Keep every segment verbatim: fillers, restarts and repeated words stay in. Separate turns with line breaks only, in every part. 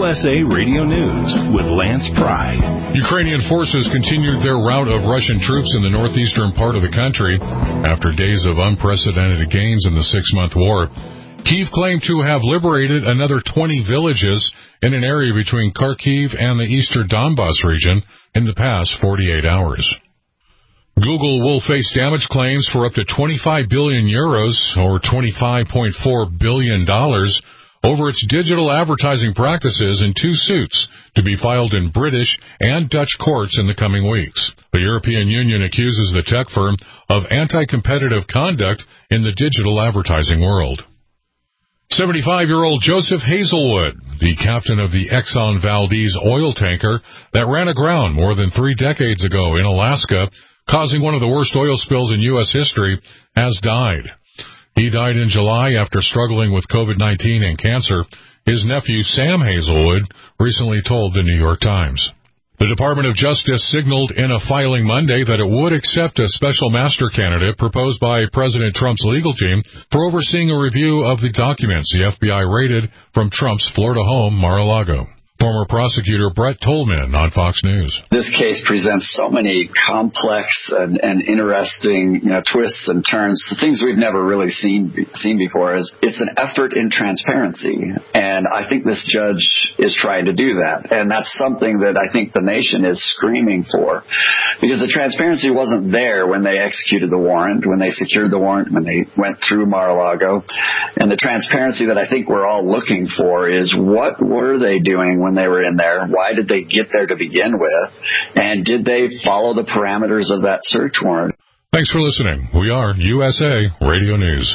S A Radio News with Lance Pry.
Ukrainian forces continued their rout of Russian troops in the northeastern part of the country after days of unprecedented gains in the six-month war. Kyiv claimed to have liberated another twenty villages in an area between Kharkiv and the eastern Donbas region in the past forty-eight hours. Google will face damage claims for up to twenty-five billion euros, or twenty-five point four billion dollars, over its digital advertising practices in two suits to be filed in British and Dutch courts in the coming weeks. The European Union accuses the tech firm of anti-competitive conduct in the digital advertising world. seventy-five-year-old Joseph Hazelwood, the captain of the Exxon Valdez oil tanker that ran aground more than three decades ago in Alaska, causing one of the worst oil spills in U S history, has died. He died in July after struggling with COVID nineteen and cancer. His nephew, Sam Hazelwood, recently told the New York Times. The Department of Justice signaled in a filing Monday that it would accept a special master candidate proposed by President Trump's legal team for overseeing a review of the documents the F B I raided from Trump's Florida home, Mar-a-Lago. Former prosecutor Brett Tolman on Fox News.
This case presents so many complex and, and interesting, you know, twists and turns, things we've never really seen seen before. Is it's an effort in transparency, and I think this judge is trying to do that, and that's something that I think the nation is screaming for, because the transparency wasn't there when they executed the warrant, when they secured the warrant, when they went through Mar-a-Lago, and the transparency that I think we're all looking for is what were they doing when they were in there? Why did they get there to begin with? And did they follow the parameters of that search warrant?
Thanks for listening. We are U S A Radio News.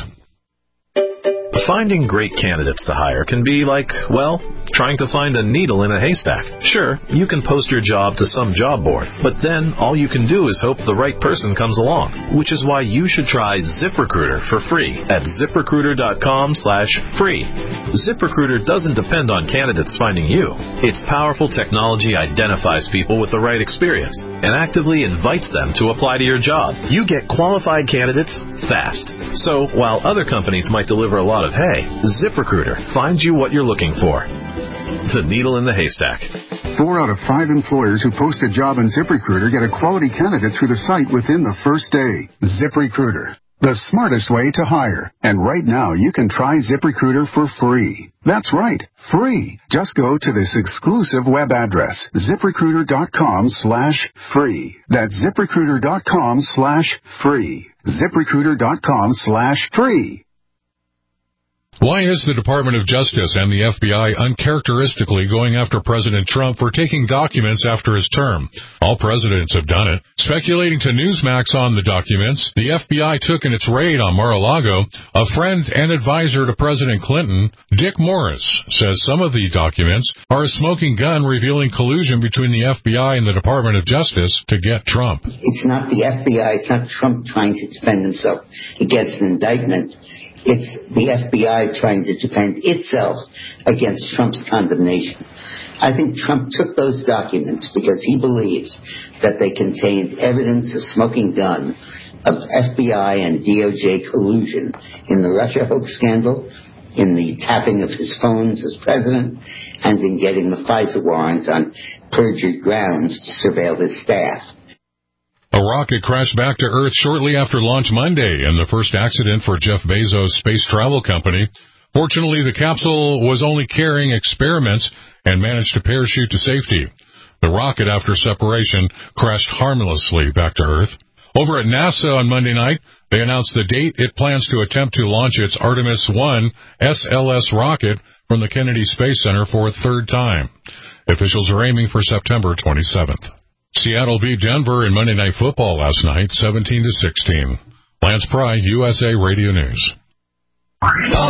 Finding great candidates to hire can be like, well, trying to find a needle in a haystack. Sure, you can post your job to some job board, but then all you can do is hope the right person comes along, which is why you should try ZipRecruiter for free at ZipRecruiter.com slash free. ZipRecruiter doesn't depend on candidates finding you. Its powerful technology identifies people with the right experience and actively invites them to apply to your job. You get qualified candidates fast. So while other companies might deliver a lot of hay, ZipRecruiter finds you what you're looking for. The needle in the haystack.
Four out of five employers who post a job in ZipRecruiter get a quality candidate through the site within the first day. ZipRecruiter, the smartest way to hire. And right now, you can try ZipRecruiter for free. That's right, free. Just go to this exclusive web address, ZipRecruiter.com slash free. That's ZipRecruiter.com slash free. ZipRecruiter.com slash free.
Why is the Department of Justice and the F B I uncharacteristically going after President Trump for taking documents after his term? All presidents have done it. Speculating to Newsmax on the documents the F B I took in its raid on Mar-a-Lago, a friend and advisor to President Clinton, Dick Morris, says some of the documents are a smoking gun revealing collusion between the F B I and the Department of Justice to get Trump.
It's not the F B I, it's not Trump trying to defend himself against an indictment. It's the F B I trying to defend itself against Trump's condemnation. I think Trump took those documents because he believes that they contained evidence, a smoking gun, of F B I and D O J collusion in the Russia hoax scandal, in the tapping of his phones as president, and in getting the FISA warrant on perjured grounds to surveil his staff.
A rocket crashed back to Earth shortly after launch Monday in the first accident for Jeff Bezos' space travel company. Fortunately, the capsule was only carrying experiments and managed to parachute to safety. The rocket, after separation, crashed harmlessly back to Earth. Over at NASA on Monday night, they announced the date it plans to attempt to launch its Artemis one S L S rocket from the Kennedy Space Center for a third time. Officials are aiming for September twenty-seventh. Seattle beat Denver in Monday Night Football last night, seventeen to sixteen. Lance Pry, U S A Radio News.
Oh,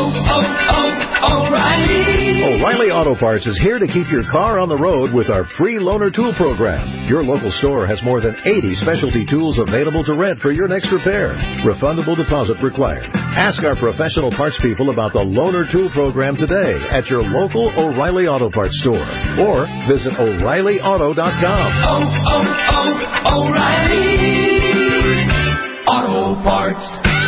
oh, oh, O'Reilly! O'Reilly Auto Parts is here to keep your car on the road with our free loaner tool program. Your local store has more than eighty specialty tools available to rent for your next repair. Refundable deposit required. Ask our professional parts people about the loaner tool program today at your local O'Reilly Auto Parts store or visit O'Reilly Auto dot com. Oh, oh, oh, O'Reilly Auto Parts.